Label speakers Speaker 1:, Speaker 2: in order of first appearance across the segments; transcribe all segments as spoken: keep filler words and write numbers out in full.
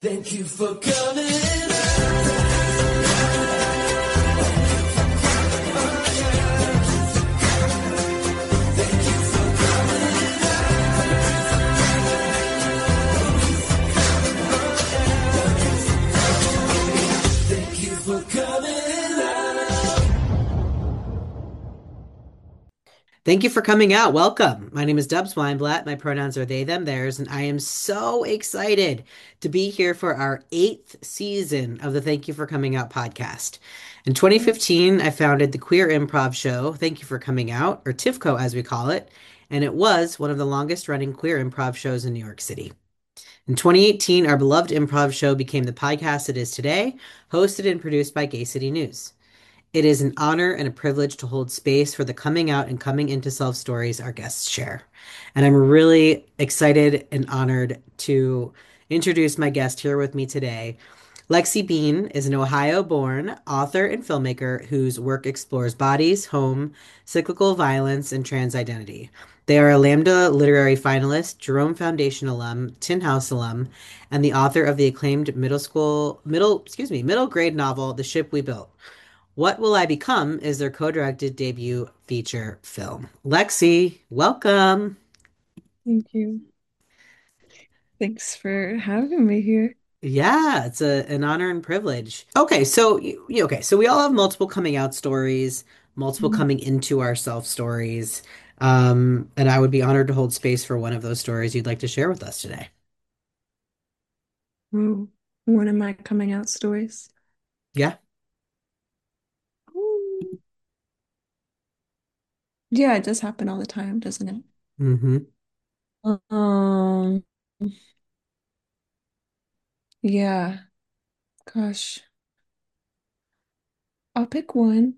Speaker 1: Thank you for coming. Thank you for coming.
Speaker 2: Thank you for coming out. Welcome. My name is Dubs Weinblatt. My pronouns are they, them, theirs, and I am so excited to be here for our eighth season of the Thank You for Coming Out podcast. In twenty fifteen, I founded the Queer Improv Show, Thank You for Coming Out, or TIFCO as we call it, and it was one of the longest running queer improv shows in New York City. In twenty eighteen, our beloved improv show became the podcast it is today, hosted and produced by Gay City News. It is an honor and a privilege to hold space for the coming out and coming into self stories our guests share. And I'm really excited and honored to introduce my guest here with me today. Lexi Bean is an Ohio born author and filmmaker whose work explores bodies, home, cyclical violence, and trans identity. They are a Lambda Literary finalist, Jerome Foundation alum, Tin House alum, and the author of the acclaimed middle school, middle, excuse me, middle grade novel, The Ship We Built. What Will I Become is their co-directed debut feature film. Lexi, welcome.
Speaker 3: Thank you. Thanks for having me here.
Speaker 2: Yeah, it's a, an honor and privilege. Okay, so you, you- okay, so we all have multiple coming out stories, multiple
Speaker 3: Mhm.
Speaker 2: coming into ourself stories. Um, and I would be honored to hold space for one of those stories you'd like to share with us today.
Speaker 3: Ooh, one of my coming out stories.
Speaker 2: Yeah.
Speaker 3: Ooh. Yeah, it does happen all the time, doesn't it?
Speaker 2: Mm-hmm.
Speaker 3: Um, yeah, gosh, I'll pick one.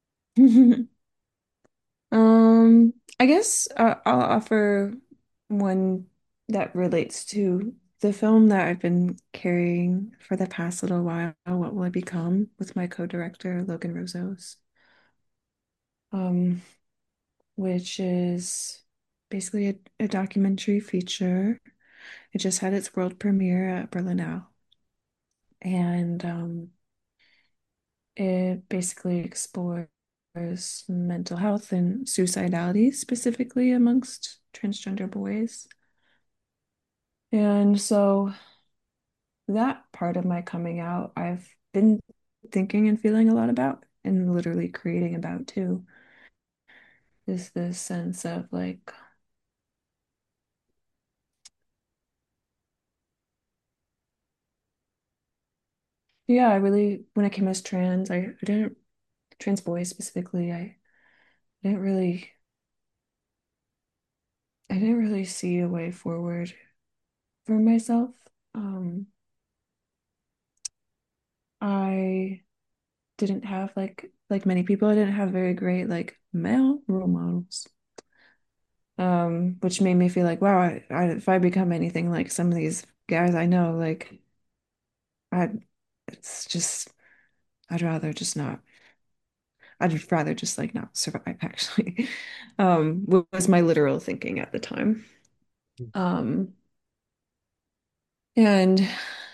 Speaker 3: Um, I guess uh, I'll offer one that relates to the film that I've been carrying for the past little while, What Will I Become, with my co-director, Logan Rosos. Um, which is basically a, a documentary feature. It just had its world premiere at Berlinale. And um, it basically explores mental health and suicidality, specifically amongst transgender boys. And so that part of my coming out, I've been thinking and feeling a lot about and literally creating about too, is this sense of like, yeah, I really, when I came as trans, I, I didn't, trans boys specifically, I didn't really, I didn't really see a way forward for myself. Um, I didn't have like, like many people, I didn't have very great like male role models. Um, which made me feel like, wow, I, I, if I become anything like some of these guys I know, like I, it's just, I'd rather just not. I'd rather just like not survive, actually. Um, was my literal thinking at the time. Um, and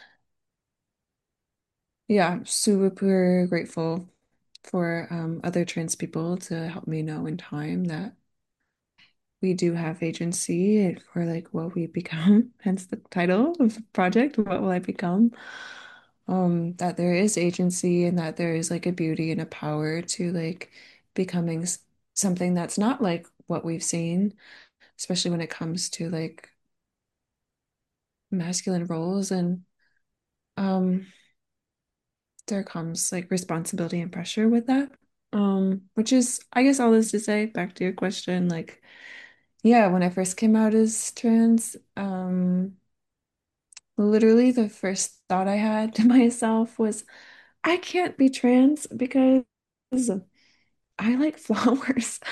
Speaker 3: yeah, super grateful for um, other trans people to help me know in time that we do have agency for like what we become, hence the title of the project, What Will I Become? Um, that there is agency and that there is like a beauty and a power to like becoming s- something that's not like what we've seen, especially when it comes to like masculine roles and um there comes like responsibility and pressure with that. Um, which is, I guess, all this to say, back to your question, like, yeah, when I first came out as trans, um, literally the first thought I had to myself was, I can't be trans because I like flowers.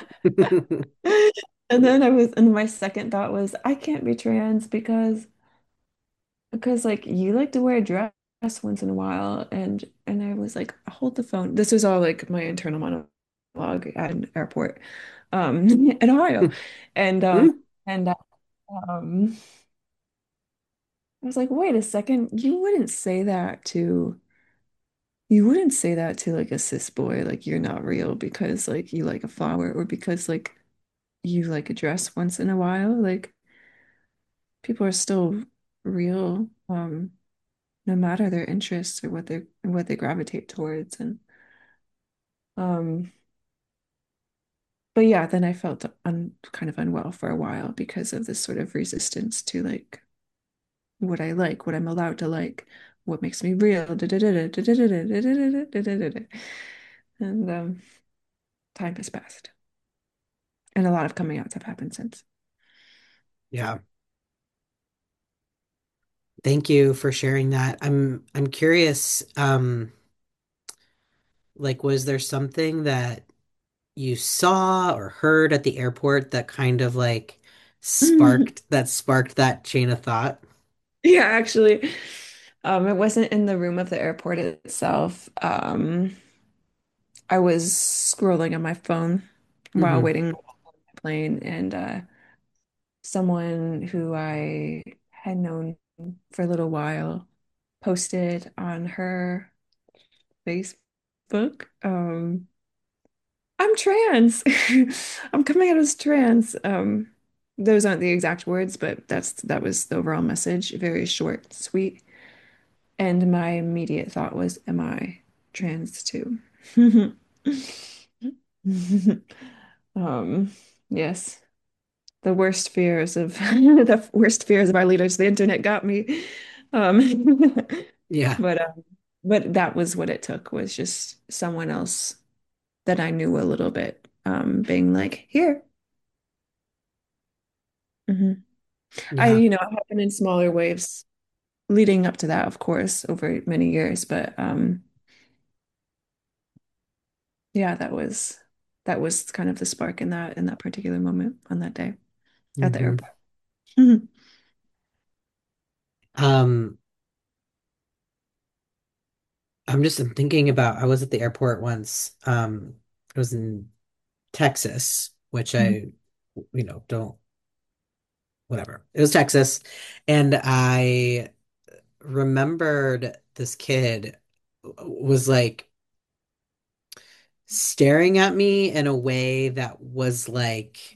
Speaker 3: And then I was, and my second thought was, I can't be trans because because like you like to wear a dress once in a while, and and I was like, hold the phone. This was all like my internal monologue at an airport um in Ohio. And um and uh, um I was like, wait a second, you wouldn't say that to you wouldn't say that to like a cis boy, like you're not real because like you like a flower or because like you like a dress once in a while. Like people are still real, um, no matter their interests or what they're what they gravitate towards. And um, but yeah, then I felt un kind of unwell for a while because of this sort of resistance to like what I like, what I'm allowed to like, what makes me real. And um, time has passed, and a lot of coming outs have happened since.
Speaker 2: Yeah. Thank you for sharing that. I'm I'm curious, um, like was there something that you saw or heard at the airport that kind of like sparked that sparked that chain of thought?
Speaker 3: Yeah, actually, um, it wasn't in the room of the airport itself. Um, I was scrolling on my phone while
Speaker 2: Hmm.
Speaker 3: waiting on the plane, and uh, someone who I had known for a little while posted on her Facebook, um, I'm trans. I'm coming out as trans. Um, those aren't the exact words, but that's that was the overall message. Very short, sweet. And my immediate thought was, am I trans too? Um, yes. The worst fears of the worst fears of our leaders, the internet got me. Um,
Speaker 2: Yeah.
Speaker 3: but um, but that was what it took was just someone else that I knew a little bit, um, being like, here. hmm I,
Speaker 2: Yeah.
Speaker 3: you know, it happened in smaller waves leading up to that, of course, over many years. But um, yeah, that was that was kind of the spark in that in that particular moment on that day at the
Speaker 2: Hmm.
Speaker 3: airport. Mhm.
Speaker 2: Um, I'm just I'm thinking about I was at the airport once. Um, I was in Texas, which
Speaker 3: Mhm.
Speaker 2: I, you know, don't whatever. It was Texas, and I remembered this kid was like staring at me in a way that was like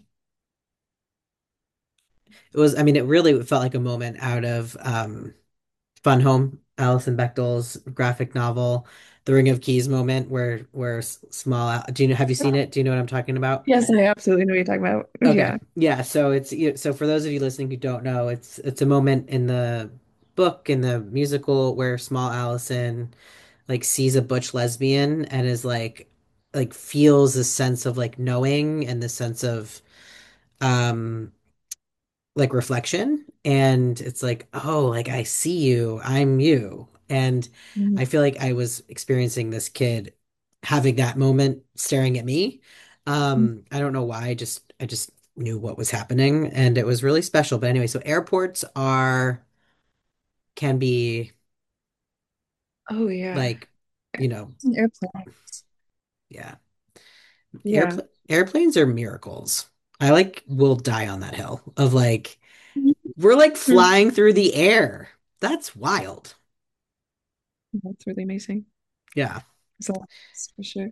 Speaker 2: it was I mean it really felt like a moment out of um Fun Home, Alison Bechdel's graphic novel, The Ring of Keys moment where where s- small Al- do you know have you seen it? Do you know what I'm talking about?
Speaker 3: Yes, I absolutely know what you're talking about.
Speaker 2: Okay.
Speaker 3: Yeah.
Speaker 2: Yeah, so it's you- so for those of you listening who don't know, it's it's a moment in the book in the musical where small Allison like sees a butch lesbian and is like like feels a sense of like knowing and the sense of um like reflection, and it's like, oh, like I see you, I'm you. And I
Speaker 3: Mhm.
Speaker 2: feel like I was experiencing this kid having that moment staring at me. um I don't know why, I just I just knew what was happening and it was really special. But anyway, so airports are can be
Speaker 3: Oh yeah.
Speaker 2: like, you know,
Speaker 3: It's an airplane.
Speaker 2: yeah.
Speaker 3: Yeah.
Speaker 2: Airpl airplanes are miracles. I like will die on that hill of like we're like
Speaker 3: Mhm.
Speaker 2: flying through the air. That's wild.
Speaker 3: That's really amazing.
Speaker 2: Yeah.
Speaker 3: It's a lot, for sure.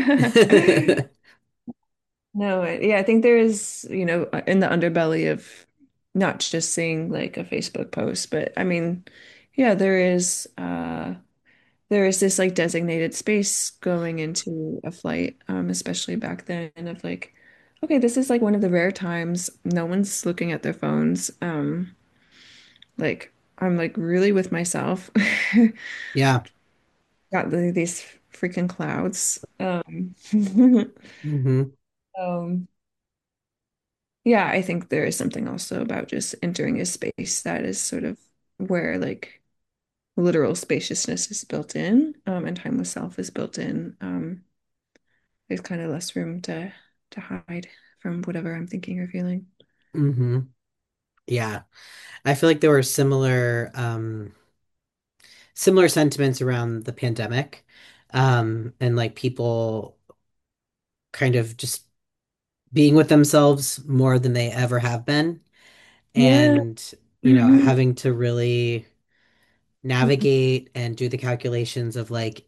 Speaker 3: No, I- yeah, I think there is, you know, in the underbelly of not just seeing like a Facebook post, but I mean, yeah, there is uh there is this like designated space going into a flight, um, especially back then of like, okay, this is like one of the rare times no one's looking at their phones. Um, like I'm like really with myself.
Speaker 2: Yeah.
Speaker 3: Got the, these freaking clouds. Um,
Speaker 2: Hmm.
Speaker 3: um, yeah, I think there is something also about just entering a space that is sort of where like literal spaciousness is built in, um, and time with self is built in. Um, there's kind of less room to to hide from whatever I'm thinking or feeling.
Speaker 2: Hmm. Yeah. I feel like there were similar um similar sentiments around the pandemic. Um and like people kind of just being with themselves more than they ever have been.
Speaker 3: Yeah.
Speaker 2: And you know, having to really navigate and do the calculations of like,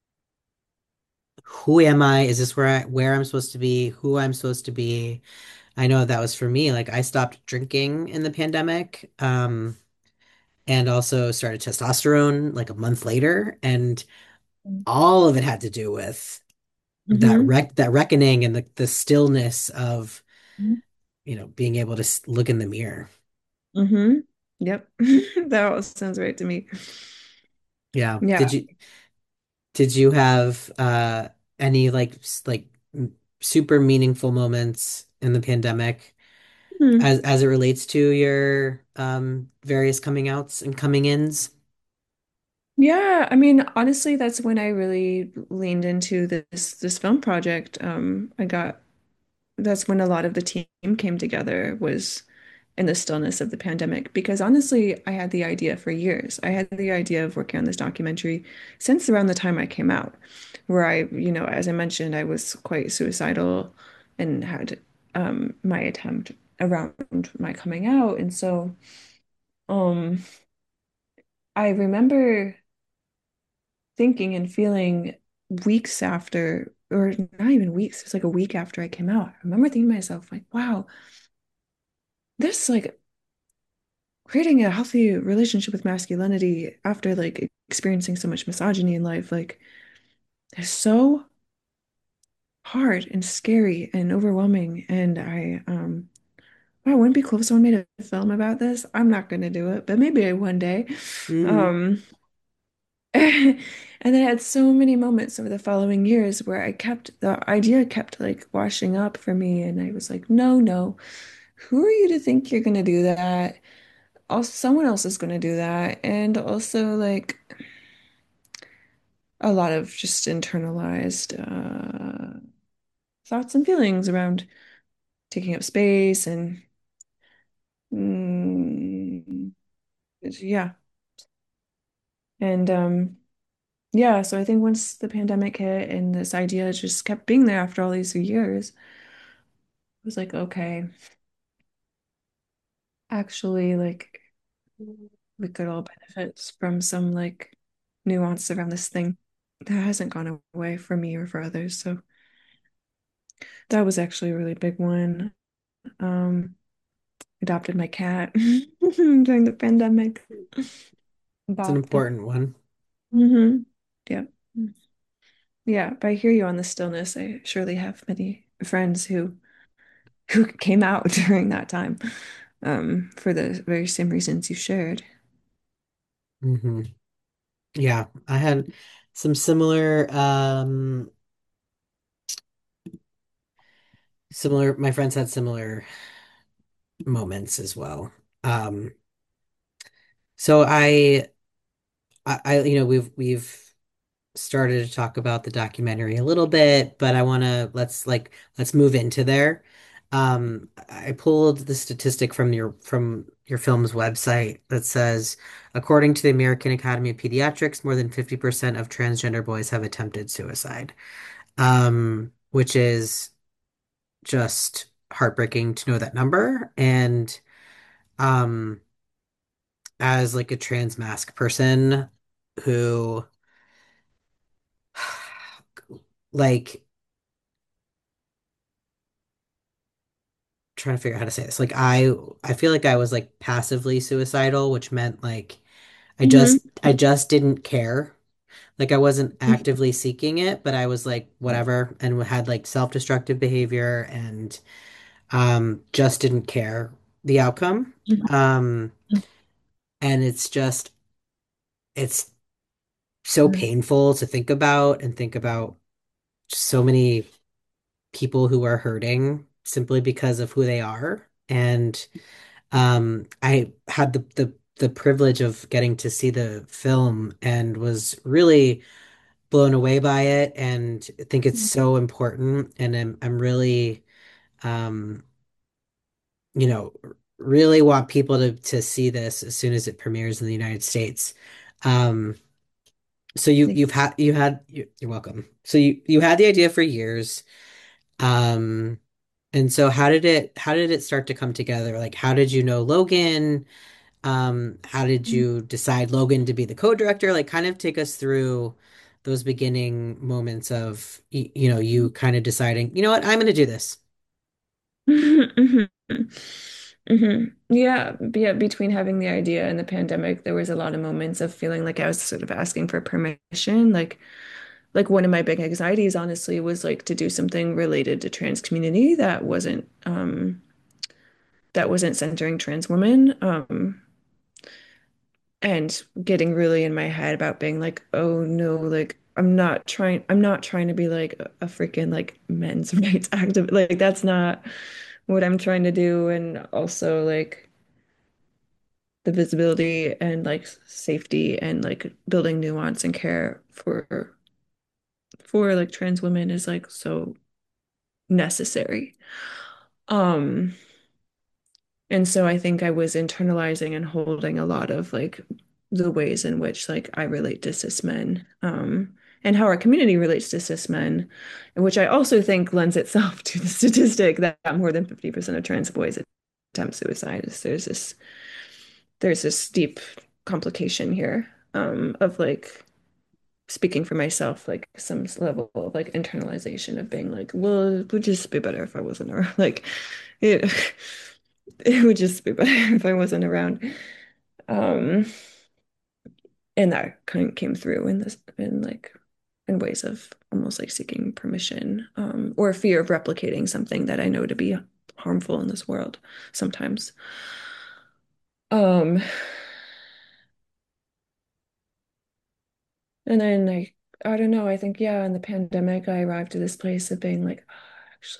Speaker 2: who am I? Is this where I, where I'm supposed to be? Who I'm supposed to be? I know that was for me. Like I stopped drinking in the pandemic, um, and also started testosterone like a month later, and all of it had to do with that
Speaker 3: Mm-hmm.
Speaker 2: rec that reckoning and the the stillness of, you know, being able to s- look in the mirror.
Speaker 3: Mm-hmm. Yep. That all sounds right to me.
Speaker 2: Yeah.
Speaker 3: Yeah.
Speaker 2: Did you did you have uh any like s- like m- super meaningful moments in the pandemic
Speaker 3: Hmm.
Speaker 2: as as it relates to your um various coming outs and coming ins?
Speaker 3: Yeah, I mean, honestly, that's when I really leaned into this this film project. Um, I got that's when a lot of the team came together was in the stillness of the pandemic because honestly, I had the idea for years. I had the idea of working on this documentary since around the time I came out, where I, you know, as I mentioned, I was quite suicidal and had um my attempt around my coming out. And so um I remember thinking and feeling weeks after, or not even weeks, it's like a week after I came out. I remember thinking to myself, like, wow, this like creating a healthy relationship with masculinity after like experiencing so much misogyny in life, like is so hard and scary and overwhelming. And I um wow, wouldn't it be cool if someone made a film about this? I'm not gonna do it, but maybe I one day.
Speaker 2: Hmm.
Speaker 3: Um And then I had so many moments over the following years where I kept the idea kept like washing up for me, and I was like, no, no, who are you to think you're gonna do that? Also, someone else is gonna do that, and also like a lot of just internalized uh, thoughts and feelings around taking up space and mm, yeah, and um. Yeah, so I think once the pandemic hit and this idea just kept being there after all these years, was like, okay, actually, like we could all benefit from some like nuance around this thing that hasn't gone away for me or for others. So that was actually a really big one. Um, adopted my cat during the pandemic.
Speaker 2: It's an
Speaker 3: Bought the
Speaker 2: important one.
Speaker 3: hmm Yeah. Yeah, but I hear you on the stillness. I surely have many friends who who came out during that time, um, for the very same reasons you shared.
Speaker 2: Hmm. Yeah, I had some similar um similar my friends had similar moments as well. Um so I I, I you know we've we've started to talk about the documentary a little bit, but I want to let's like let's move into there. Um, I pulled the statistic from your from your film's website that says, according to the American Academy of Pediatrics, more than fifty percent of transgender boys have attempted suicide. Um, which is just heartbreaking to know that number. And um, as like a trans mask person who like trying to figure out how to say this. Like I I feel like I was like passively suicidal, which meant like I
Speaker 3: Hmm.
Speaker 2: just I just didn't care. Like I wasn't actively seeking it, but I was like whatever and had like self-destructive behavior and um just didn't care the outcome. Um and it's just it's so painful to think about and think about so many people who are hurting simply because of who they are. And Um, I had the, the the privilege of getting to see the film and was really blown away by it and think it's so important. And I'm I'm really um, you know, really want people to to see this as soon as it premieres in the United States. Um, so you you've had you had you, you're welcome. So you you had the idea for years. Um, and so how did it how did it start to come together? Like how did you know Logan? Um, how did you decide Logan to be the co-director? Like, kind of take us through those beginning moments of, y- you know, you kind of deciding, you know what, I'm going to do this.
Speaker 3: Mhm. Mhm. Yeah, yeah, between having the idea and the pandemic, there was a lot of moments of feeling like I was sort of asking for permission. Like like one of my big anxieties, honestly, was like to do something related to trans community that wasn't um that wasn't centering trans women. Um and getting really in my head about being like, oh no, like I'm not trying I'm not trying to be like a, a freaking like men's rights activist. Like that's not what I'm trying to do. And also like the visibility and like safety and like building nuance and care for for like trans women is like so necessary. Um And so I think I was internalizing and holding a lot of like the ways in which like I relate to cis men, um, and how our community relates to cis men, which I also think lends itself to the statistic that more than fifty percent of trans boys attempt suicide. There's this there's this deep complication here, um, of like speaking for myself, like some level of like internalization of being like, well, it would just be better if I wasn't around. Like it, it would just be better if I wasn't around. Um, and that kind of came through in this in like in ways of almost like seeking permission, um, or fear of replicating something that I know to be harmful in this world sometimes. Um, and then I I don't know, I think yeah, in the pandemic I arrived to this place of being like, "Oh, actually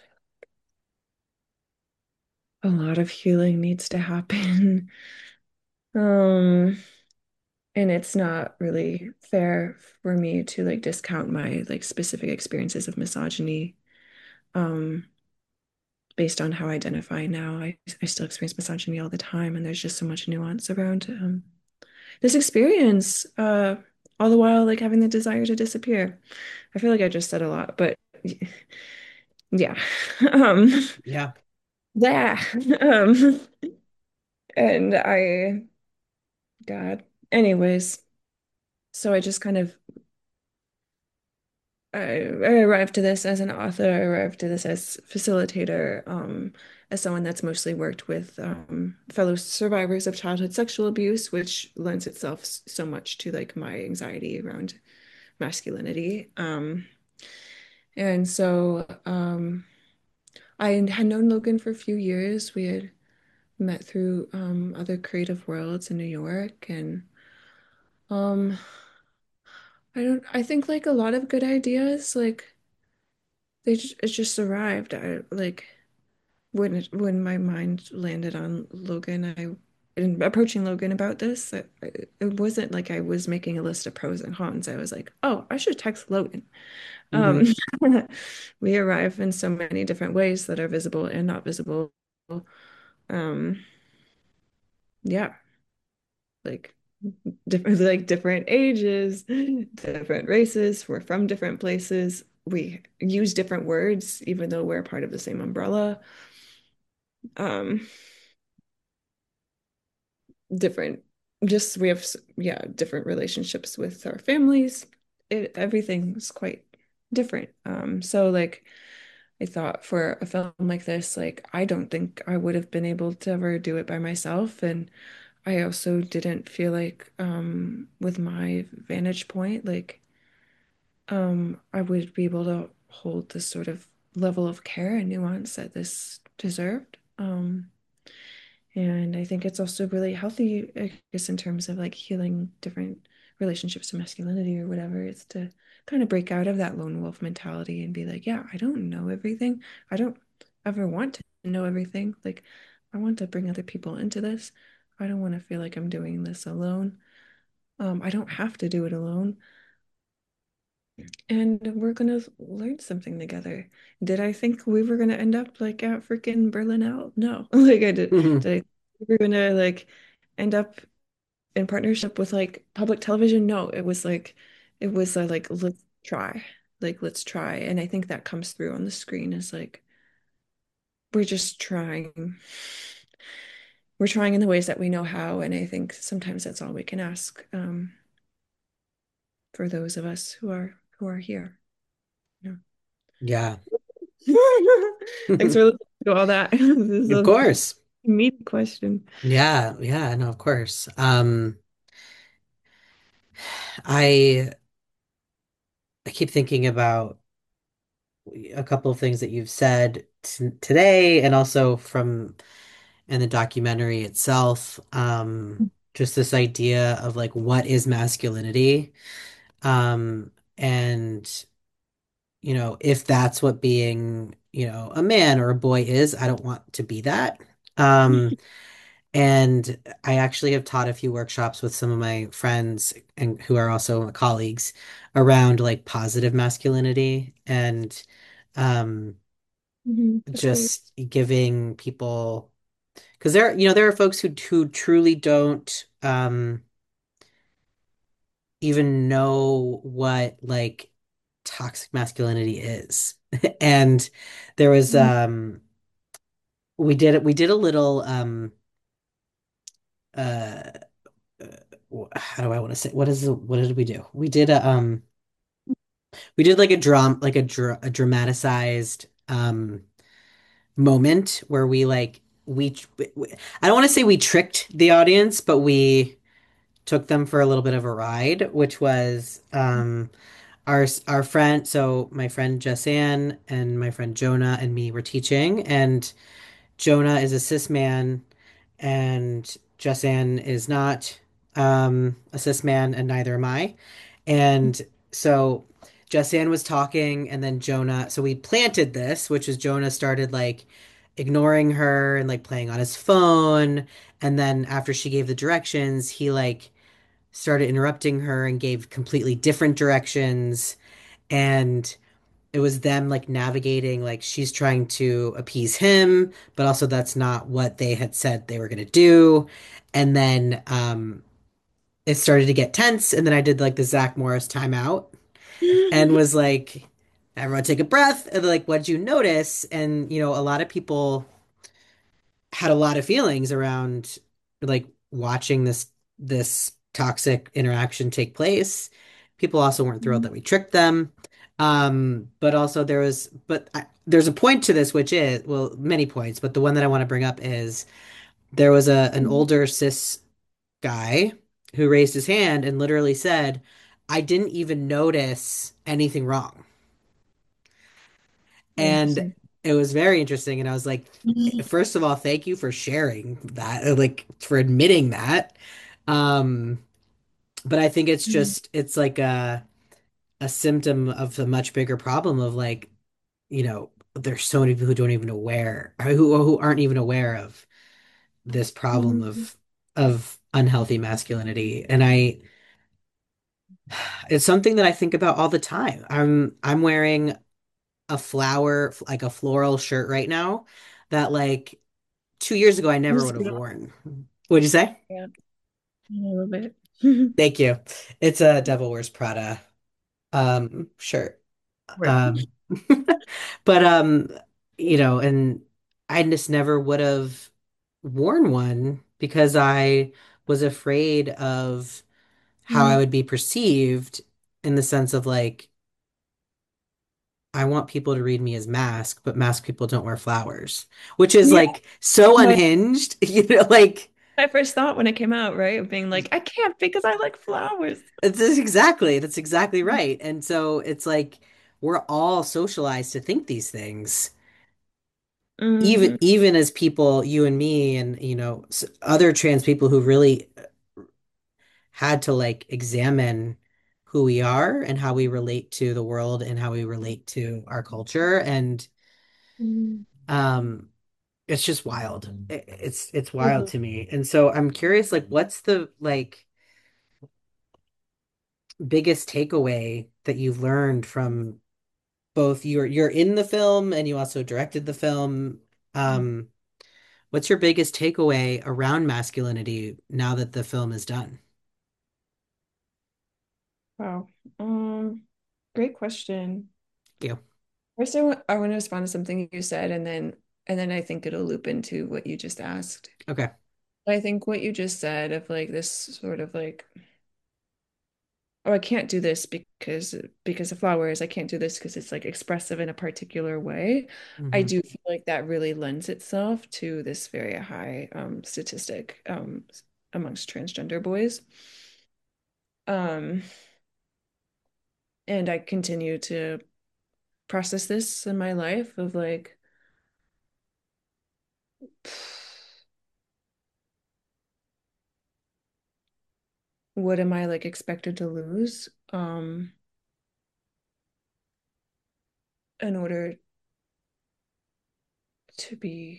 Speaker 3: a lot of healing needs to happen." Um, and it's not really fair for me to like discount my like specific experiences of misogyny, um, based on how I identify now. I, I still experience misogyny all the time, and there's just so much nuance around um, this experience, uh, all the while like having the desire to disappear. I feel like I just said a lot, but yeah. Um,
Speaker 2: Yeah.
Speaker 3: yeah. Um, and I, God. Anyways, so I just kind of I, I arrived to this as an author, I arrived to this as facilitator, um, as someone that's mostly worked with um, fellow survivors of childhood sexual abuse, which lends itself s- so much to like my anxiety around masculinity. Um, and so um, I had known Logan for a few years. We had met through um, other creative worlds in New York, and um, I don't. I think like a lot of good ideas, like they just, it just arrived. I like. when it, when my mind landed on Logan, I in approaching Logan about this, it, it wasn't like I was making a list of pros and cons. I was like, oh, I should text Logan. Um,
Speaker 2: Hmm.
Speaker 3: we arrive in so many different ways that are visible and not visible. Um, yeah, like different like different ages, different races. We're from different places. We use different words, even though we're part of the same umbrella. Um, different just we have yeah different relationships with our families. It, everything's quite different, um so like I thought for a film like this, like I don't think I would have been able to ever do it by myself, and I also didn't feel like um with my vantage point like um I would be able to hold this sort of level of care and nuance that this deserved. um And I think it's also really healthy, I guess, in terms of like healing different relationships to masculinity or whatever. It's to kind of break out of that lone wolf mentality and be like, yeah, I don't know everything. I don't ever want to know everything. Like, I want to bring other people into this. I don't want to feel like I'm doing this alone. Um, I don't have to do it alone. And we're gonna learn something together. Did I think we were gonna end up like at freaking Berlinale? No. Like I did.
Speaker 2: Hmm.
Speaker 3: Did I think we were gonna like end up in partnership with like public television? No. It was like it was uh, like let's try. Like let's try. And I think that comes through on the screen is like we're just trying. we're trying in the ways that we know how, and I think sometimes that's all we can ask um, for those of us who are who are here. Yeah.
Speaker 2: Yeah.
Speaker 3: Thanks for listening to all that. This is
Speaker 2: Of
Speaker 3: a
Speaker 2: course.
Speaker 3: meaty question.
Speaker 2: Yeah, yeah, no, of course. Um, I I keep thinking about a couple of things that you've said t today and also from in the documentary itself. Um, just this idea of like what is masculinity? Um, and you know, if that's what being, you know, a man or a boy is, I don't want to be that. Um, And I actually have taught a few workshops with some of my friends and who are also colleagues around like positive masculinity and um,
Speaker 3: Mhm. That's great.
Speaker 2: just giving people because there, you know, there are folks who who truly don't um, even know what like toxic masculinity is. And there was
Speaker 3: Mhm.
Speaker 2: um, we did we did a little um, uh uh, how do I want to say what is the, what did we do? We did a um we did like a drum like a, dra a dramatized um moment where we like we, we I don't want to say we tricked the audience, but we took them for a little bit of a ride, which was um our our friend so my friend Jessanne and my friend Jonah and me were teaching and Jonah is a cis man and Jessanne is not um, a cis man, and neither am I. And so Jessanne was talking, and then Jonah. So we planted this, which is Jonah started like ignoring her and like playing on his phone. And then after she gave the directions, he like started interrupting her and gave completely different directions. And it was them like navigating like she's trying to appease him, but also that's not what they had said they were going to do. And then um it started to get tense and then I did like the Zach Morris timeout and was like everyone take a breath and like what did you notice? And you know, a lot of people had a lot of feelings around like watching this this toxic interaction take place. People also weren't thrilled that we tricked them. Um, but also there was but I, there's a point to this which is well many points, but the one that I want to bring up is there was a an older cis guy who raised his hand and literally said, "I didn't even notice anything wrong." And
Speaker 3: Interesting.
Speaker 2: it was very interesting. And I was like, first of all, thank you for sharing that, uh, like for admitting that. Um, but I think it's
Speaker 3: Mhm.
Speaker 2: just it's like a a symptom of a much bigger problem of like, you know, there's so many people who don't even aware who who aren't even aware of this problem
Speaker 3: Mhm.
Speaker 2: of of unhealthy masculinity. And I it's something that I think about all the time. I'm I'm wearing a flower like a floral shirt right now that like two years ago I never
Speaker 3: Just
Speaker 2: would have
Speaker 3: get off.
Speaker 2: worn. What'd you say?
Speaker 3: Yeah, a little bit.
Speaker 2: Thank you. It's a Devil Wears Prada um shirt.
Speaker 3: Right.
Speaker 2: Um but um you know, and I just never would have worn one because I was afraid of how I
Speaker 3: Mm.
Speaker 2: would be perceived in the sense of like I want people to read me as mask, but mask people don't wear flowers, which is
Speaker 3: Yeah,
Speaker 2: like so
Speaker 3: my
Speaker 2: unhinged, you know, like
Speaker 3: my first thought when it came out, right? Of being like, I can't because I like flowers.
Speaker 2: it's it's exactly, that's exactly right. And so it's like we're all socialized to think these things. Even
Speaker 3: Hmm.
Speaker 2: even as people, you and me and you know, s- other trans people who really had to like examine who we are and how we relate to the world and how we relate to our culture and um it's just wild. It- It's it's wild to me. And so I'm curious, like, what's the like biggest takeaway that you've learned from both you're you're in the film and you also directed the film. Um, what's your biggest takeaway around masculinity now that the film is done?
Speaker 3: Wow. Um, great question.
Speaker 2: Thank you.
Speaker 3: First, I want I want to respond to something you said, and then and then I think it'll loop into what you just asked.
Speaker 2: Okay.
Speaker 3: I think what you just said of like this sort of like, oh, I can't do this because because of flowers. I can't do this because it's like expressive in a particular way. I
Speaker 2: Hmm.
Speaker 3: do feel like that really lends itself to this very high um, statistic um, amongst transgender boys. Um, and I continue to process this in my life of like, what am I like expected to lose um, in order to be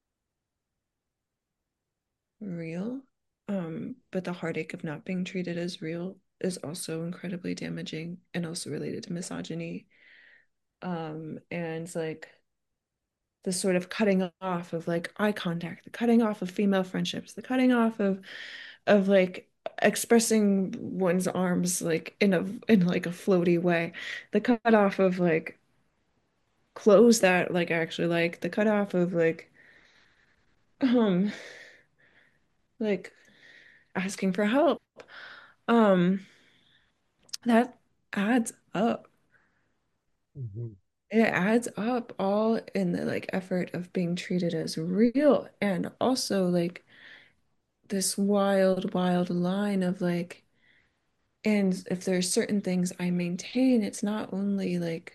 Speaker 3: real. Um, but the heartache of not being treated as real is also incredibly damaging and also related to misogyny. Um, and like the sort of cutting off of like eye contact, the cutting off of female friendships, the cutting off of of like expressing one's arms like in a in like a floaty way, the cut off of like clothes that like I actually like, the cut off of like um like asking for help. Um, that adds up.
Speaker 2: Hmm.
Speaker 3: It adds up all in the like effort of being treated as real and also like this wild, wild line of like, and if there's certain things I maintain, it's not only like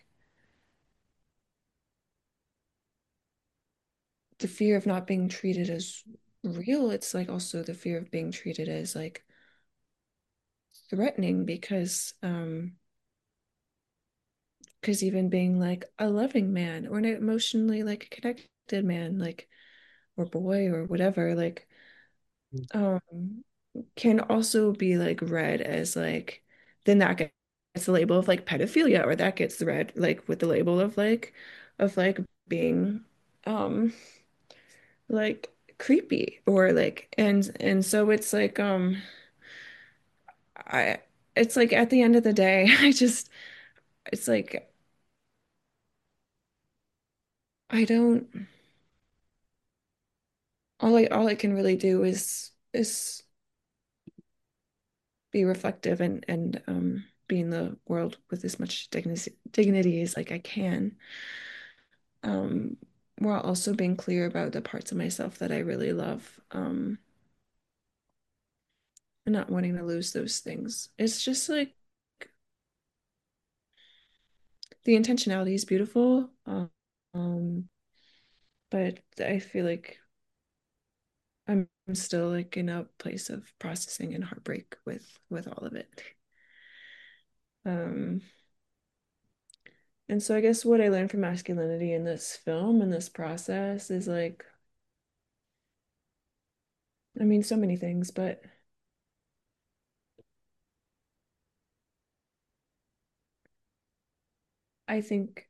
Speaker 3: the fear of not being treated as real, it's like also the fear of being treated as like threatening because um because even being like a loving man or an emotionally like connected man like or boy or whatever like um can also be like read as like then that gets the label of like pedophilia or that gets read like with the label of like of like being um like creepy or like and and so it's like um I it's like at the end of the day I just it's like I don't all I all I can really do is is be reflective and and um be in the world with as much dignity dignity as like I can. Um, while also being clear about the parts of myself that I really love. Um, and not wanting to lose those things. It's just like the intentionality is beautiful. Um, um, but I feel like I'm still like in a place of processing and heartbreak with with all of it. Um, and so I guess what I learned from masculinity in this film and this process is like, I mean, so many things, but I think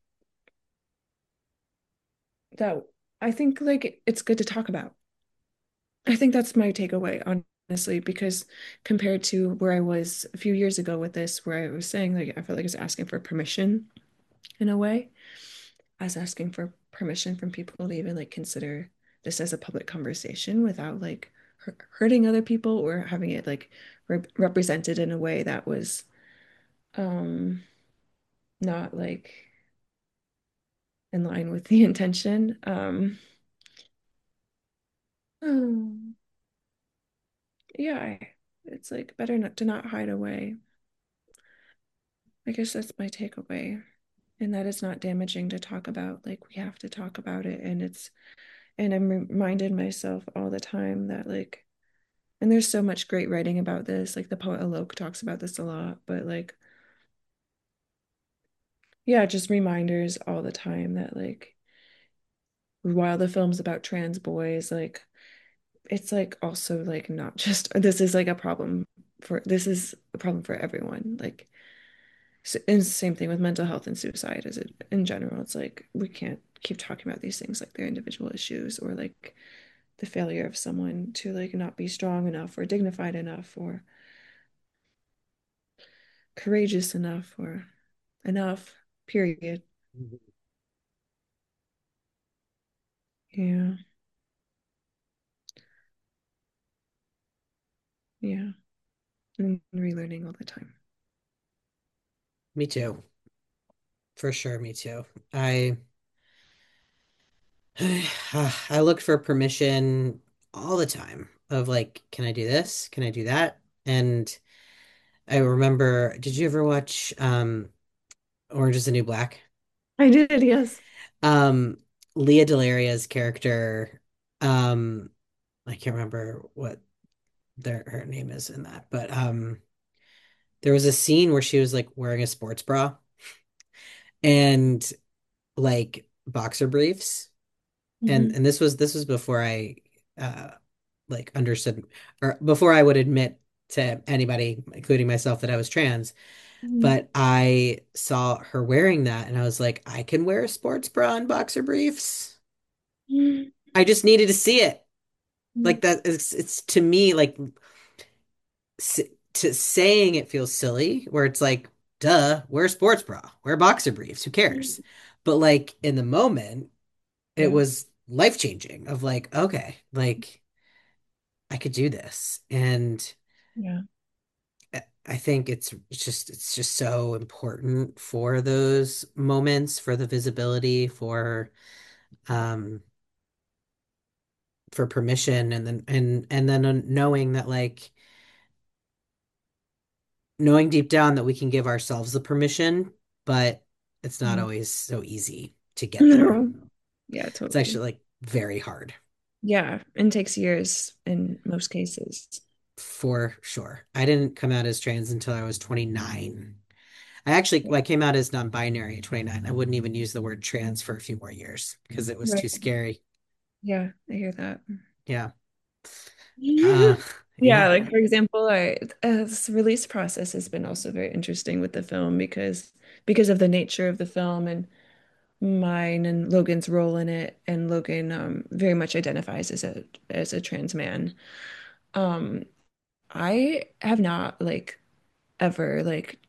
Speaker 3: that I think like it's good to talk about. I think that's my takeaway, honestly, because compared to where I was a few years ago with this, where I was saying like I felt like I was asking for permission in a way. I was asking for permission from people to even like consider this as a public conversation without like hurting other people or having it like re represented in a way that was um not like in line with the intention. Um, um yeah, I, it's like better not to not hide away. I guess that's my takeaway. And that is not damaging to talk about. Like we have to talk about it. And it's, and I'm reminded myself all the time that like, and there's so much great writing about this. Like the poet Alok talks about this a lot, but like, yeah, just reminders all the time that like, while the film's about trans boys, like, it's like also like not just, this is like a problem for, this is a problem for everyone. Like, So, and same thing with mental health and suicide as it in general. It's like we can't keep talking about these things like they're individual issues or like the failure of someone to like not be strong enough or dignified enough or courageous enough or enough, period. Yeah. Yeah. And relearning all the time.
Speaker 2: Me too. For sure, me too. I I look for permission all the time of like, can I do this? Can I do that? And I remember, did you ever watch um Orange is the New Black?
Speaker 3: I did, yes.
Speaker 2: Um, Leah Delaria's character, um, I can't remember what their her name is in that, but um there was a scene where she was like wearing a sports bra and like boxer briefs. And
Speaker 3: Hmm.
Speaker 2: and this was this was before I uh like understood or before I would admit to anybody, including myself, that I was trans.
Speaker 3: Hmm.
Speaker 2: But I saw her wearing that and I was like, I can wear a sports bra and boxer briefs. I just needed to see it. Like that it's it's to me like s to saying it feels silly, where it's like, duh, wear a sports bra, wear boxer briefs, who cares? But like in the moment, it
Speaker 3: Yeah.
Speaker 2: was life changing of like, okay, like I could do this. And
Speaker 3: Yeah.
Speaker 2: I I think it's it's just it's just so important for those moments, for the visibility, for um for permission and then and and then knowing that like knowing deep down that we can give ourselves the permission, but it's not
Speaker 3: Mhm.
Speaker 2: always so easy to get there.
Speaker 3: No. Yeah,
Speaker 2: It's
Speaker 3: totally.
Speaker 2: actually like very hard
Speaker 3: Yeah, and takes years in most cases.
Speaker 2: for sure. I didn't come out as trans until I was twenty-nine. I actually, well, I came out as non-binary at twenty-nine. I wouldn't even use the word trans for a few more years because it was too
Speaker 3: Right.
Speaker 2: scary.
Speaker 3: Yeah, I hear that.
Speaker 2: Yeah. Uh,
Speaker 3: Yeah,
Speaker 2: yeah.
Speaker 3: like for example, I uh, this release process has been also very interesting with the film because because of the nature of the film and mine and Logan's role in it, and Logan um, very much identifies as a as a trans man. Um, I have not like ever like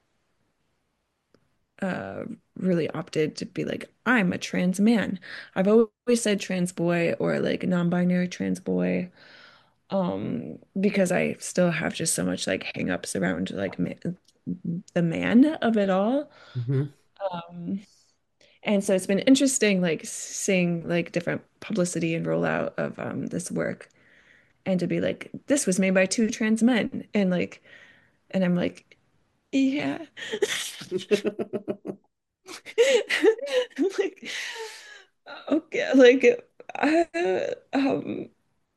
Speaker 3: uh really opted to be like I'm a trans man. I've always said trans boy or like non-binary trans boy um because I still have just so much like hang-ups around like ma the man of it all.
Speaker 2: Hmm.
Speaker 3: Um and so it's been interesting like seeing like different publicity and rollout of um this work and to be like this was made by two trans men and like and I'm like yeah. Like, okay, like, I, um,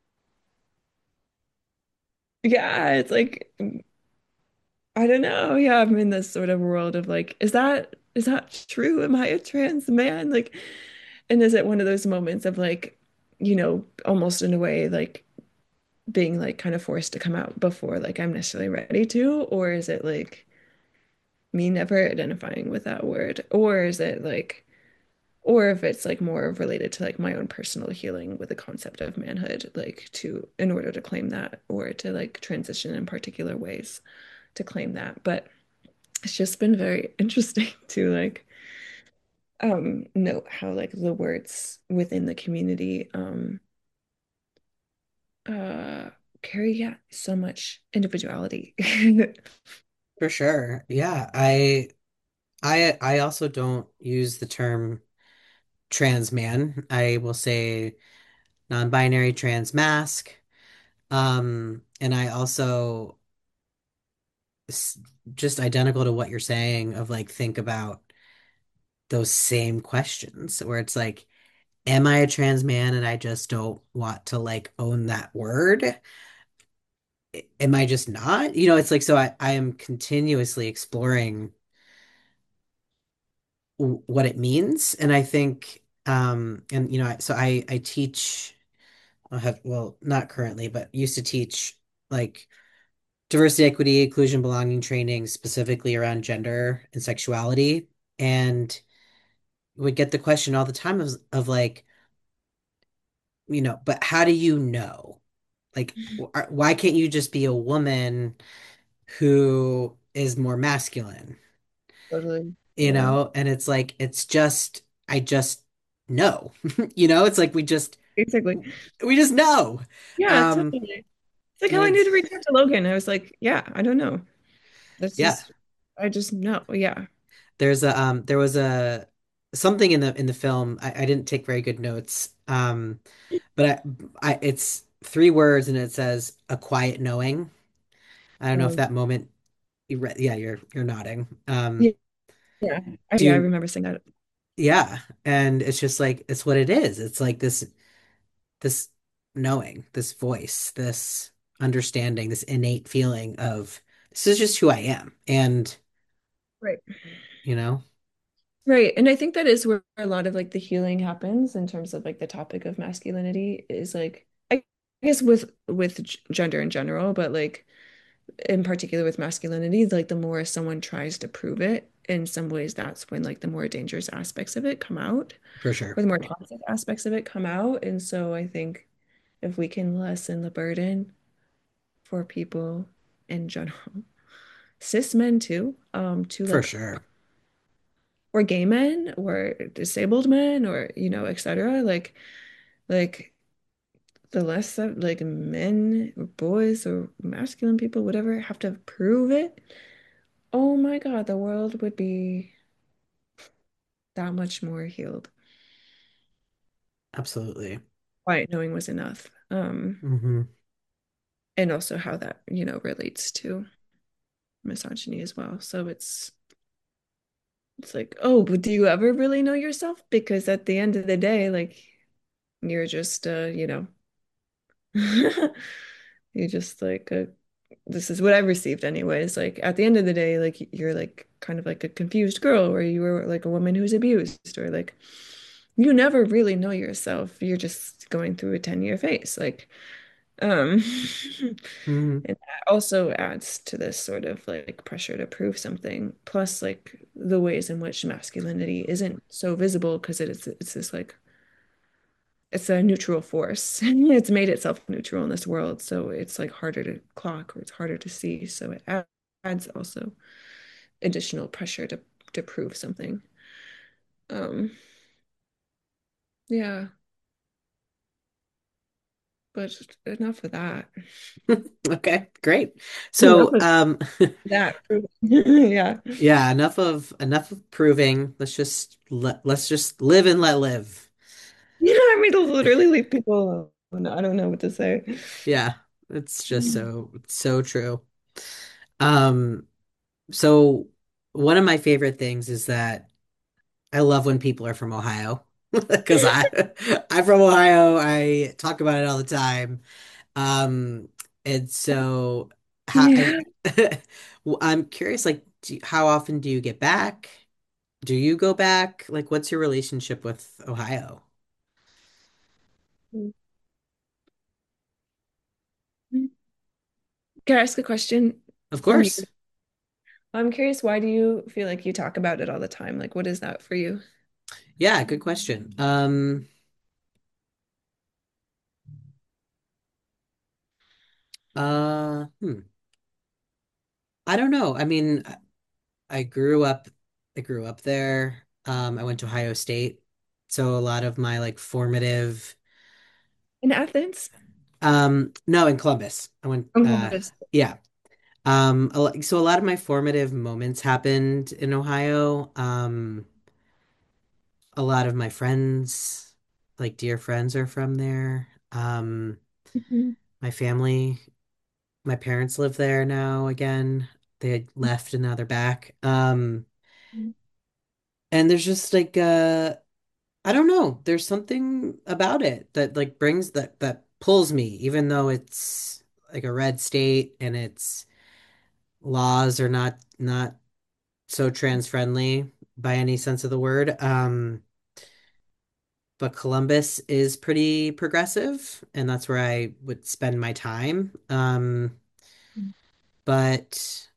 Speaker 3: yeah, it's like, I don't know. Yeah, I'm in this sort of world of like, is that is that true? Am I a trans man? Like, and is it one of those moments of like, you know, almost in a way like being like kind of forced to come out before like I'm necessarily ready to, or is it like me never identifying with that word, or is it like or if it's like more related to like my own personal healing with the concept of manhood, like to in order to claim that or to like transition in particular ways to claim that. But it's just been very interesting to like um note how like the words within the community um uh carry yeah so much individuality.
Speaker 2: For sure. Yeah. I I I also don't use the term trans man. I will say non-binary trans mask. Um, and I also s- just identical to what you're saying of like think about those same questions where it's like, am I a trans man and I just don't want to like own that word? Am I just not? You know, it's like so I, I am continuously exploring w- what it means. And I think um and you know, so I I teach I have well, not currently, but used to teach like diversity, equity, inclusion, belonging training specifically around gender and sexuality. And would get the question all the time of, of like, you know, but how do you know? Like, wh- why can't you just be a woman who is more masculine?
Speaker 3: Totally.
Speaker 2: You
Speaker 3: Yeah.
Speaker 2: know, and it's like, it's just, I just know, you know, it's like we just,
Speaker 3: Basically.
Speaker 2: we just know.
Speaker 3: Yeah,
Speaker 2: Um,
Speaker 3: totally. It's like how I knew
Speaker 2: It's,
Speaker 3: to reach out to Logan. I was like, yeah, I don't know. That's
Speaker 2: yeah.
Speaker 3: just, I just know. Yeah.
Speaker 2: There's a um there was a something in the in the film. I, I didn't take very good notes. Um, but I, I it's three words and it says a quiet knowing. I don't know if
Speaker 3: Um,
Speaker 2: that moment you read, yeah, you're you're nodding. Um,
Speaker 3: yeah. Yeah. I,
Speaker 2: do
Speaker 3: yeah, I
Speaker 2: you,
Speaker 3: remember saying that.
Speaker 2: yeah, and it's just like it's what it is. It's like this this knowing, this voice, this understanding, this innate feeling of this is just who I am. And,
Speaker 3: Right.
Speaker 2: you know,
Speaker 3: Right. And I think that is where a lot of like the healing happens in terms of like the topic of masculinity is like I guess with with g- gender in general, but like in particular with masculinity, like the more someone tries to prove it, in some ways that's when like the more dangerous aspects of it come out,
Speaker 2: for sure.
Speaker 3: or the more toxic aspects of it come out. And so I think if we can lessen the burden for people in general, cis men too, um, to
Speaker 2: For
Speaker 3: like
Speaker 2: sure.
Speaker 3: or gay men or disabled men or you know, et cetera. Like like the less that like men or boys or masculine people, whatever, have to prove it. Oh my God, the world would be that much more healed.
Speaker 2: Absolutely.
Speaker 3: Quiet knowing was enough. Um,
Speaker 2: Hmm.
Speaker 3: and also how that, you know, relates to misogyny as well. So it's it's like, oh, but do you ever really know yourself? Because at the end of the day, like you're just uh, you know, you just like uh, this is what I've received anyways. Like at the end of the day, like you're like kind of like a confused girl or you were like a woman who's abused or like you never really know yourself. You're just going through a ten-year phase. Like um
Speaker 2: Hmm.
Speaker 3: and that also adds to this sort of like pressure to prove something. Plus like the ways in which masculinity isn't so visible because it is it's this like it's a neutral force. It's made itself neutral in this world, so it's like harder to clock or it's harder to see. So it adds also additional pressure to to prove something. Um, yeah, but enough of that.
Speaker 2: Okay, great.
Speaker 3: Enough
Speaker 2: So,
Speaker 3: of
Speaker 2: um,
Speaker 3: that. Yeah.
Speaker 2: yeah, enough of enough of proving. Let's just let let's just live and let live.
Speaker 3: Yeah, I mean, to literally leave people alone. I don't know what to say.
Speaker 2: Yeah, it's just so it's so true. Um, so one of my favorite things is that I love when people are from Ohio because I I'm from Ohio. I talk about it all the time. Um, and so how I,
Speaker 3: Yeah.
Speaker 2: well, I'm curious, like, do you- how often do you get back? Do you go back? Like, what's your relationship with Ohio?
Speaker 3: Can I ask a question
Speaker 2: Of
Speaker 3: from you?
Speaker 2: course.
Speaker 3: I'm curious, why do you feel like you talk about it all the time? Like, what is that for you?
Speaker 2: Yeah, good question. Um, uh, hmm. I don't know. I mean, I I grew up, I grew up there. Um, I went to Ohio State. So a lot of my like formative,
Speaker 3: In Athens?
Speaker 2: um, no, in Columbus. I went,
Speaker 3: Oh,
Speaker 2: uh,
Speaker 3: Columbus.
Speaker 2: yeah. Um, a lo- so a lot of my formative moments happened in Ohio. Um, a lot of my friends, like dear friends, are from there. Um,
Speaker 3: Mhm.
Speaker 2: my family, my parents live there now again. They had left and now they're back. Um, and there's just like uh I don't know, there's something about it that like brings that that pulls me, even though it's like a red state and its laws are not not so trans friendly by any sense of the word. Um, but Columbus is pretty progressive, and that's where I would spend my time. Um, but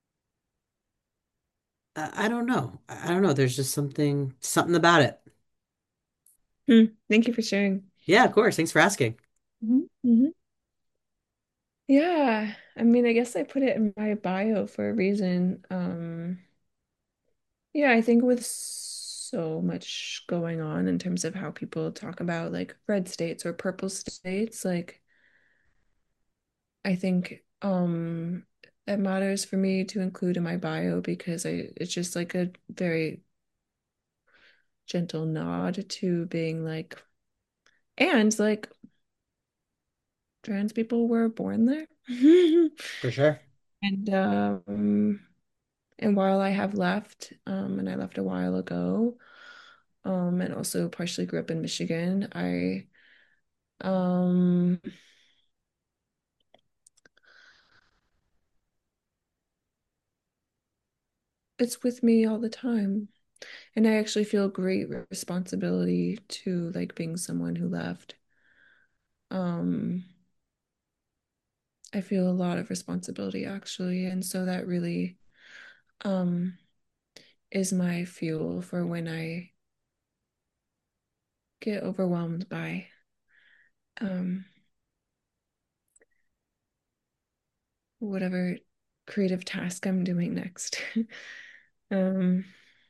Speaker 2: I, I don't know. I don't know. There's just something something about it.
Speaker 3: Hmm. Thank you for sharing.
Speaker 2: Yeah, of course. Thanks for asking.
Speaker 3: Mhm. Mhm. Yeah, I mean, I guess I put it in my bio for a reason. Um, yeah, I think with so much going on in terms of how people talk about like red states or purple states, like I think um it matters for me to include in my bio because I it's just like a very gentle nod to being like, and like trans people were born there.
Speaker 2: For sure.
Speaker 3: And um and while I have left, um and I left a while ago, um and also partially grew up in Michigan, I um it's with me all the time. And I actually feel great responsibility to like being someone who left. Um, I feel a lot of responsibility actually, and so that really um is my fuel for when I get overwhelmed by um whatever creative task I'm doing next. Um,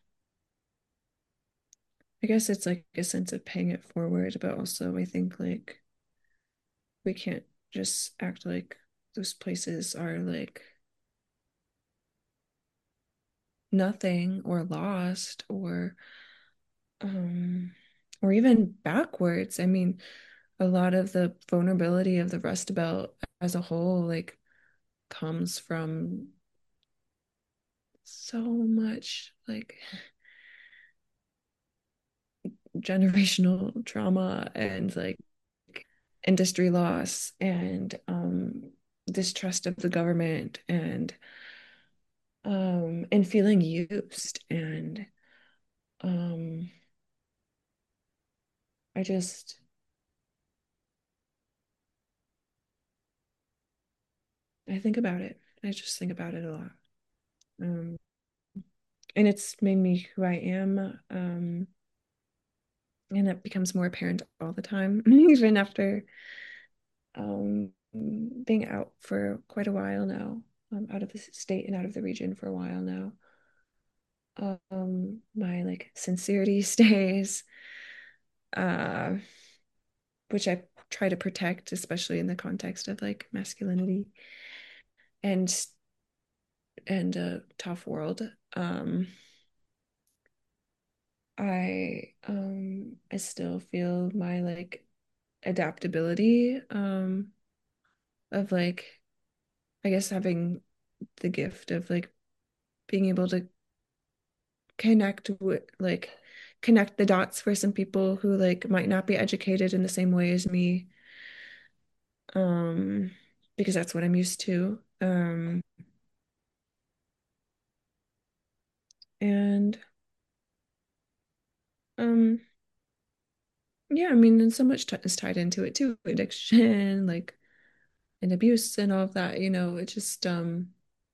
Speaker 3: I guess it's like a sense of paying it forward, but also I think like we can't just act like those places are like nothing or lost or um or even backwards. I mean, a lot of the vulnerability of the Rust Belt as a whole like comes from so much like generational trauma and like industry loss and um distrust of the government and um and feeling used and um I just I think about it. I just think about it a lot. Um, and it's made me who I am. Um, and it becomes more apparent all the time, even after um, being out for quite a while now, um, out of the state and out of the region for a while now. Um, my like sincerity stays, uh, which I try to protect, especially in the context of like masculinity and and a tough world. Um, I um I still feel my like adaptability um of like I guess having the gift of like being able to connect with like connect the dots for some people who like might not be educated in the same way as me um because that's what I'm used to um and um yeah, I mean, and so much t is tied into it too, addiction like and abuse and all of that, you know, it just um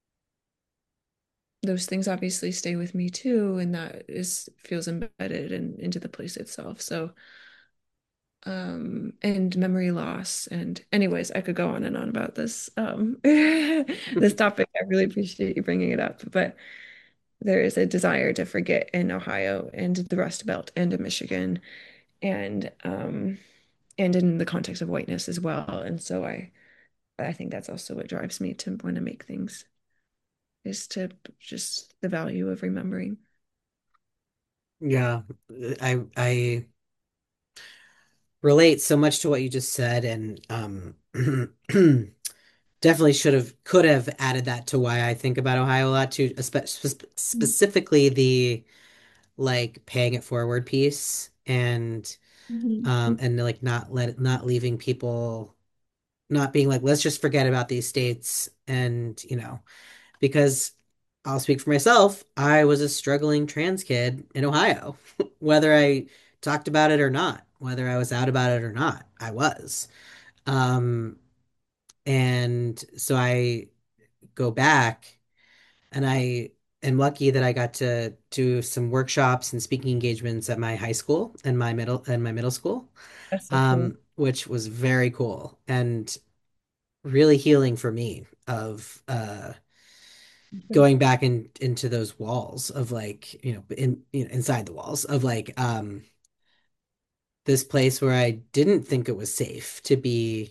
Speaker 3: those things obviously stay with me too, and that is feels embedded in, into the place itself. So, um, and memory loss, and anyways, I could go on and on about this um this topic. I really appreciate you bringing it up, but there is a desire to forget in Ohio and the Rust Belt and in Michigan, and um, and in the context of whiteness as well. And so I I think that's also what drives me to want to make things is to just the value of remembering.
Speaker 2: Yeah, I I relate so much to what you just said, and um definitely should have could have added that to why I think about Ohio a lot too, espe spe- specifically the like paying it forward piece and um
Speaker 3: Mhm.
Speaker 2: and like not let not leaving people not being like let's just forget about these states and you know because I'll speak for myself. I was a struggling trans kid in Ohio, whether I talked about it or not, whether I was out about it or not, I was. Um, and so I go back and I am lucky that I got to do some workshops and speaking engagements at my high school and my middle and my middle school,
Speaker 3: That's so cool.
Speaker 2: um, which was very cool and really healing for me of uh going back in into those walls of like you know in you know inside the walls of like um this place where I didn't think it was safe to be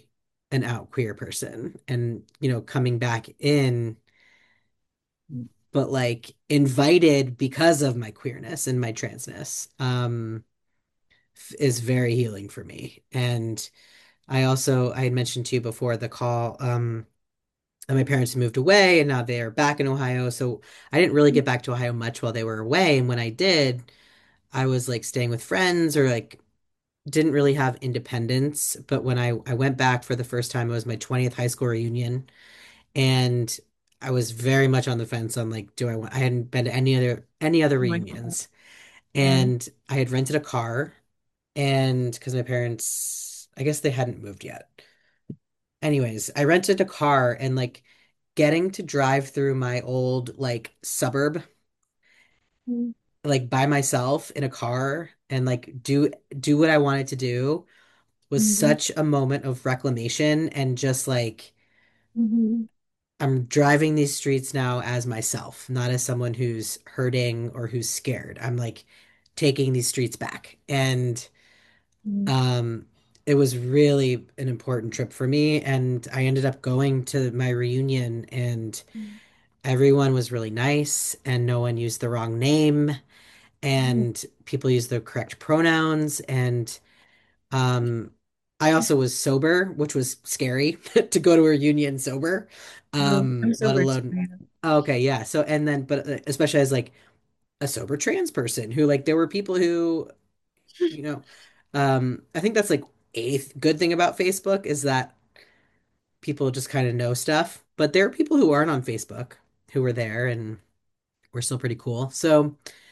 Speaker 2: an out queer person and, you know, coming back in, but like invited because of my queerness and my transness, um, f- is very healing for me. And I also, I had mentioned to you before the call, um, and my parents moved away and now they're back in Ohio. So I didn't really get back to Ohio much while they were away. And when I did, I was like staying with friends or like didn't really have independence. But when I, I went back for the first time, it was my twentieth high school reunion. And I was very much on the fence on like, do I want, I hadn't been to any other any other
Speaker 3: Oh my God.
Speaker 2: reunions.
Speaker 3: Yeah.
Speaker 2: And I had rented a car and because my parents, I guess they hadn't moved yet. Anyways, I rented a car and like getting to drive through my old like suburb
Speaker 3: Mm,
Speaker 2: like by myself in a car and like do do what I wanted to do was
Speaker 3: mhm,
Speaker 2: such a moment of reclamation and just like
Speaker 3: mhm,
Speaker 2: I'm driving these streets now as myself, not as someone who's hurting or who's scared. I'm like taking these streets back. And
Speaker 3: mhm,
Speaker 2: um it was really an important trip for me and I ended up going to my reunion and everyone was really nice and no one used the wrong name
Speaker 3: mhm.
Speaker 2: and people used the correct pronouns and um I also was sober, which was scary to go to a reunion sober.
Speaker 3: Oh, I'm
Speaker 2: Um, let
Speaker 3: sober too.
Speaker 2: alone
Speaker 3: Yeah.
Speaker 2: okay, yeah. So and then but uh, especially as like a sober trans person who like there were people who, you know, um I think that's like a good thing about Facebook is that people just kind of know stuff, but there are people who aren't on Facebook who were there and were still pretty cool. So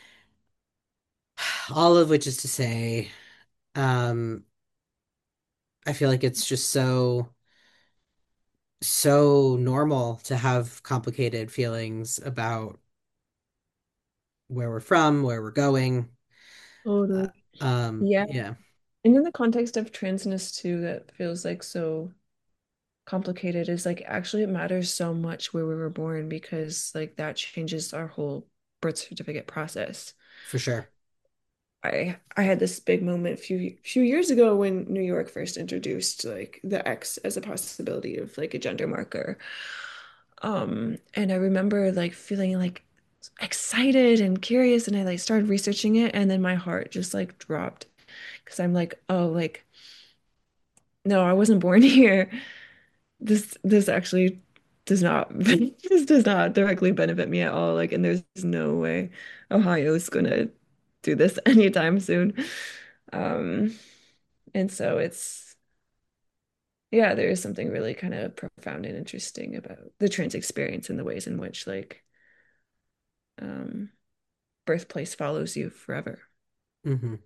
Speaker 2: all of which is to say, um, I feel like it's just so, so normal to have complicated feelings about where we're from, where we're going. Uh,
Speaker 3: Totally.
Speaker 2: um,
Speaker 3: Yeah.
Speaker 2: yeah,
Speaker 3: And in the context of transness too, that feels like so complicated is like actually it matters so much where we were born because like that changes our whole birth certificate process.
Speaker 2: for sure.
Speaker 3: I I had this big moment a few few years ago when New York first introduced like the X as a possibility of like a gender marker. Um, and I remember like feeling like excited and curious and I like started researching it and then my heart just like dropped because I'm like, oh, like no, I wasn't born here. This this actually does not this does not directly benefit me at all. Like, and there's no way Ohio's gonna do this anytime soon. Um, and so it's yeah, there is something really kind of profound and interesting about the trans experience and the ways in which like um birthplace follows you forever.
Speaker 2: Hmm.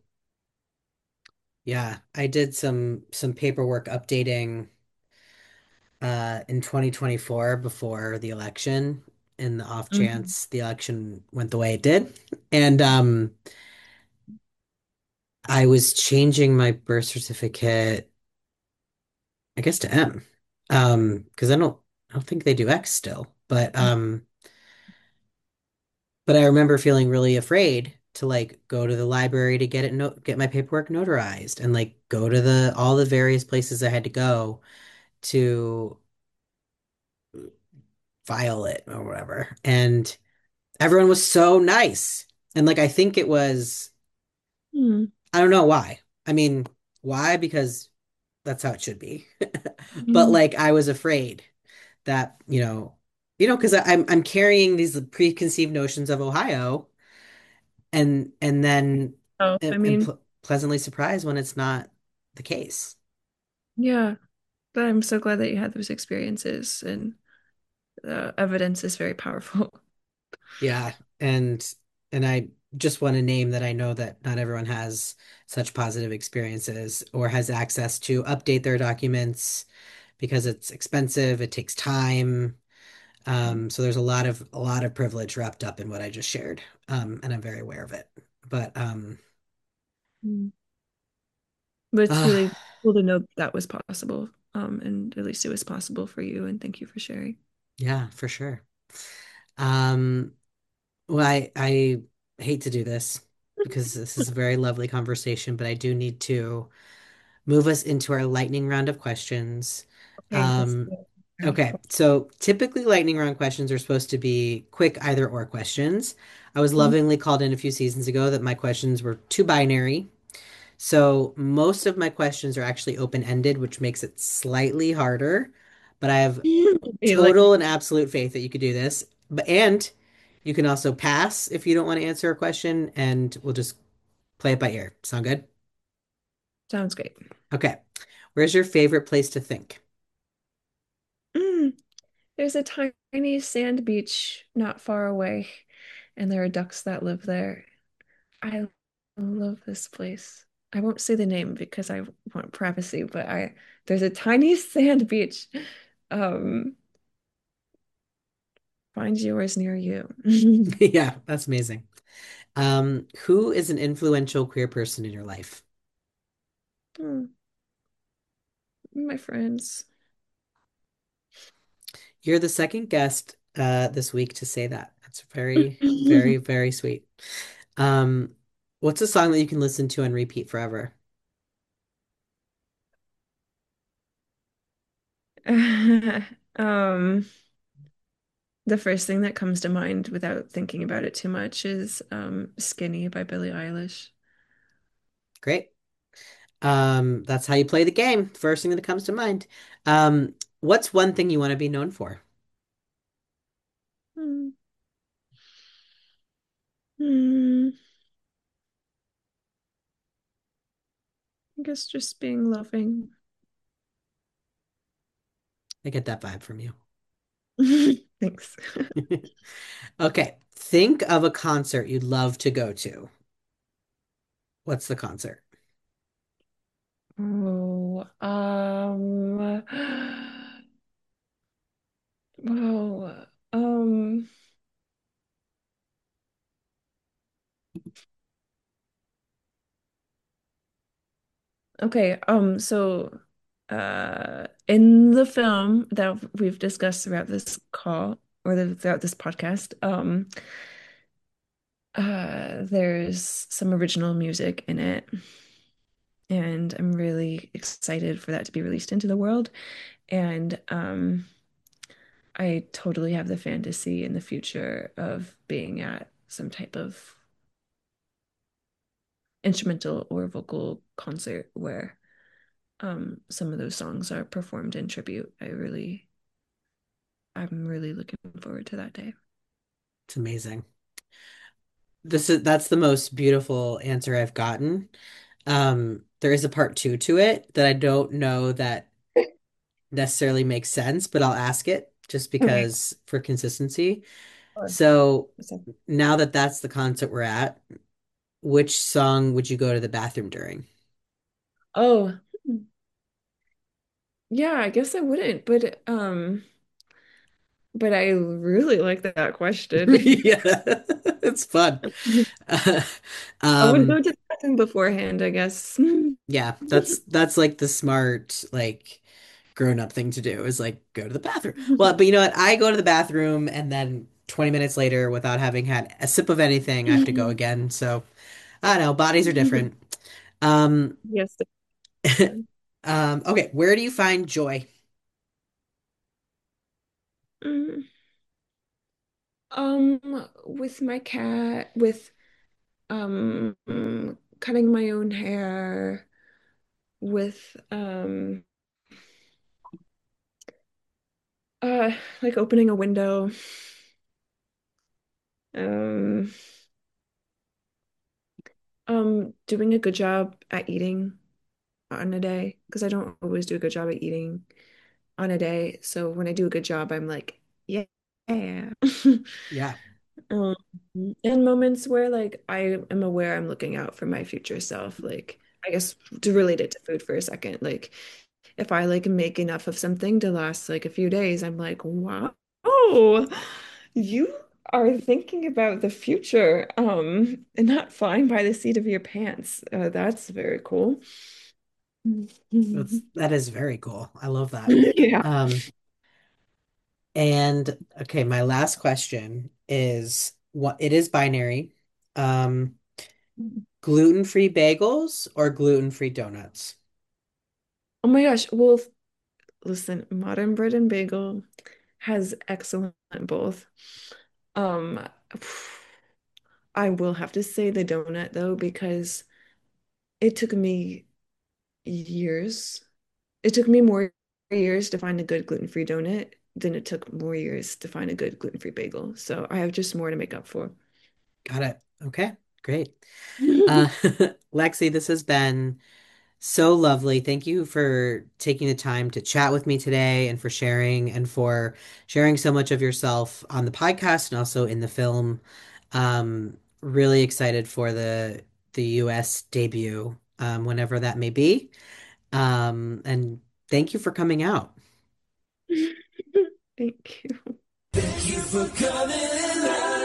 Speaker 2: Yeah, I did some some paperwork updating uh in twenty twenty-four before the election in the off
Speaker 3: Mhm.
Speaker 2: chance the election went the way it did. And um I was changing my birth certificate I guess to M. Um, because I don't I don't think they do X still. But um but I remember feeling really afraid to like go to the library to get it no get my paperwork notarized and like go to the all the various places I had to go to file it or whatever. And everyone was so nice. And like I think it was
Speaker 3: Hmm.
Speaker 2: I don't know why. I mean, why? Because that's how it should be. But
Speaker 3: Mhm.
Speaker 2: like I was afraid that, you know, you know, because I'm I'm carrying these preconceived notions of Ohio and and then
Speaker 3: Oh, I
Speaker 2: am, am
Speaker 3: mean,
Speaker 2: ple pleasantly surprised when it's not the case.
Speaker 3: yeah, but I'm so glad that you had those experiences and uh, evidence is very powerful.
Speaker 2: Yeah, and and I just want to name that I know that not everyone has such positive experiences or has access to update their documents because it's expensive, it takes time. Um, so there's a lot of a lot of privilege wrapped up in what I just shared. Um, and I'm very aware of it. But um
Speaker 3: Mm. But it's
Speaker 2: uh,
Speaker 3: really cool to know that was possible. Um, and at least it was possible for you. And thank you for sharing.
Speaker 2: yeah, for sure. Um, well, I I hate to do this because this is a very lovely conversation, but I do need to move us into our lightning round of questions.
Speaker 3: Okay, let's
Speaker 2: Um,
Speaker 3: do it. Round
Speaker 2: okay,
Speaker 3: four.
Speaker 2: so typically lightning round questions are supposed to be quick either or questions. I was lovingly called in a few seasons ago that my questions were too binary. So most of my questions are actually open-ended, which makes it slightly harder. But I have
Speaker 3: You like
Speaker 2: total and absolute faith that you could do this. But and you can also pass if you don't want to answer a question, and we'll just play it by ear. Sound good?
Speaker 3: sounds great.
Speaker 2: Okay. Where's your favorite place to think?
Speaker 3: Mm, there's a tiny sand beach not far away, and there are ducks that live there. I love this place. I won't say the name because I want privacy, but I there's a tiny sand beach. Um, find yours near you.
Speaker 2: Yeah, that's amazing. Um, who is an influential queer person in your life?
Speaker 3: Hmm, my friends.
Speaker 2: You're the second guest uh this week to say that. That's very, very, very sweet. Um, what's a song that you can listen to and repeat forever?
Speaker 3: Um, the first thing that comes to mind without thinking about it too much is um, Skinny by Billie Eilish.
Speaker 2: Great. Um, that's how you play the game. First thing that comes to mind. Um, what's one thing you want to be known for?
Speaker 3: Hmm. Hmm. I guess just being loving.
Speaker 2: I get that vibe from you.
Speaker 3: Thanks.
Speaker 2: Okay. Think of a concert you'd love to go to. What's the concert?
Speaker 3: Oh, um, wow. Um, okay. Um, so, uh, in the film that we've discussed throughout this call or the, throughout this podcast, um, uh, there's some original music in it, and I'm really excited for that to be released into the world. And, um, I totally have the fantasy in the future of being at some type of instrumental or vocal concert where um, some of those songs are performed in tribute. I really, I'm really looking forward to that day.
Speaker 2: It's amazing. This is that's the most beautiful answer I've gotten. Um, there is a part two to it that I don't know that necessarily makes sense, but I'll ask it just
Speaker 3: Okay.
Speaker 2: because for consistency.
Speaker 3: Sure.
Speaker 2: So
Speaker 3: So-
Speaker 2: now that that's the concert we're at, which song would you go to the bathroom during?
Speaker 3: Oh, yeah, I guess I wouldn't, but um, but I really like that question.
Speaker 2: Yeah, it's fun.
Speaker 3: I would
Speaker 2: Um,
Speaker 3: go to the bathroom beforehand, I guess.
Speaker 2: yeah, that's that's like the smart, like grown-up thing to do is like go to the bathroom. Well, but you know what? I go to the bathroom and then twenty minutes later, without having had a sip of anything, I have to go again. So I don't know, bodies are different. Um,
Speaker 3: Yes.
Speaker 2: um, okay, where do you find joy?
Speaker 3: Mm, Um, with my cat, with um mm, cutting my own hair, with um uh like opening a window, um um doing a good job at eating on a day because I don't always do a good job at eating on a day. So when I do a good job, I'm like, yeah. Yeah.
Speaker 2: Yeah,
Speaker 3: Um, in moments where like I am aware I'm looking out for my future self, like I guess to relate it to food for a second, like if I like make enough of something to last like a few days, I'm like, wow, oh, you are thinking about the future, um, and not flying by the seat of your pants. Uh, that's very cool.
Speaker 2: that's that is very cool. I love that.
Speaker 3: Yeah.
Speaker 2: Um, and okay, my last question is what it is binary. Um, gluten-free bagels or gluten-free donuts?
Speaker 3: Oh my gosh. Well, listen, Modern Bread and Bagel has excellent both. Um, I will have to say the donut though, because it took me years. It took me more years to find a good gluten-free donut than it took more years to find a good gluten-free bagel. So I have just more to make up for.
Speaker 2: Got it. Okay, great. Uh, Lexi, this has been so lovely. Thank you for taking the time to chat with me today and for sharing and for sharing so much of yourself on the podcast and also in the film. Um, really excited for the the U S debut, um, whenever that may be. Um, and thank you for coming out.
Speaker 3: Thank you.
Speaker 1: Thank you for coming out.